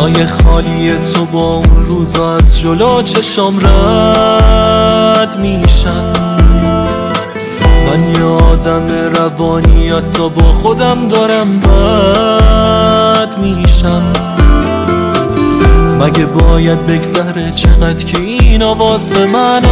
جای خالی تو با اون روزا از جلو چشم رد میشن. من یه آدم روانی حتی با خودم دارم بد میشم. مگه باید بگذره چقدر که اینا واسه من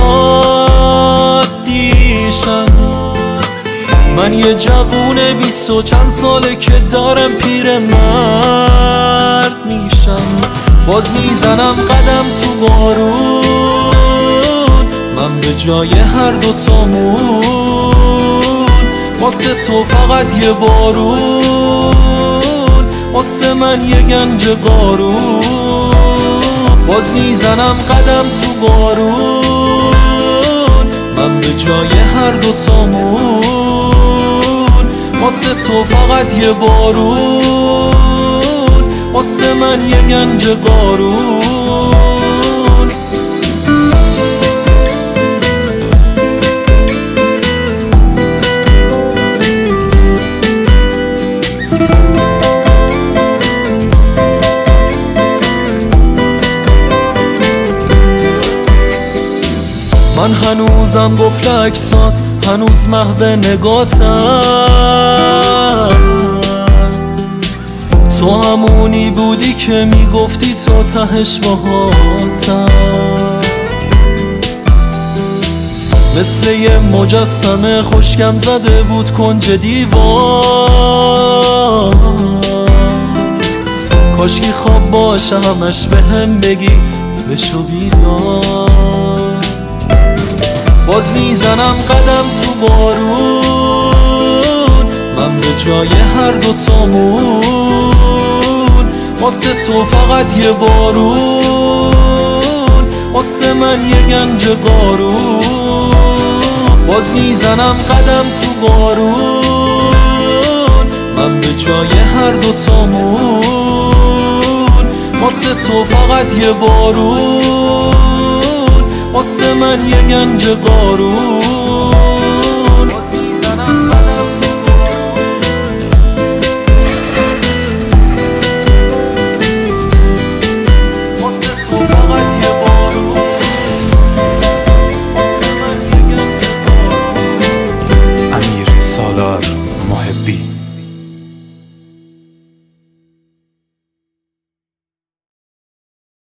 عادیشن؟ من یه جوون 20 و چند ساله که دارم پیرمرد میشم. باز میزنم قدم تو بارون، من به جای هر دوتامون. واسه تو فقط یه بارون، واسه من یه گنج قارون. باز میزنم قدم تو بارون، من به جای هر دوتامون. واسه تو فقط یه بارون، واسه من یه گنج قارون. من هنوزم قفل عکسات، هنوز محو نگاتم. تو همونی بودی که میگفتی تا تهش باهاتم. مثل یه مجسمه خوشگم زده بود کنج دیوار. کاشکی خواب باشه همش بهم بگی بشو بیدار. باز میزنم قدم تو بارون، من به جای هر دوتامون. واسه تو فقط یه بارون، واسه من یه گنج قارون. باز میزنم قدم تو بارون، من به جای هر دوتامون. واسه تو فقط یه بارون، واسه من یه گنج قارون.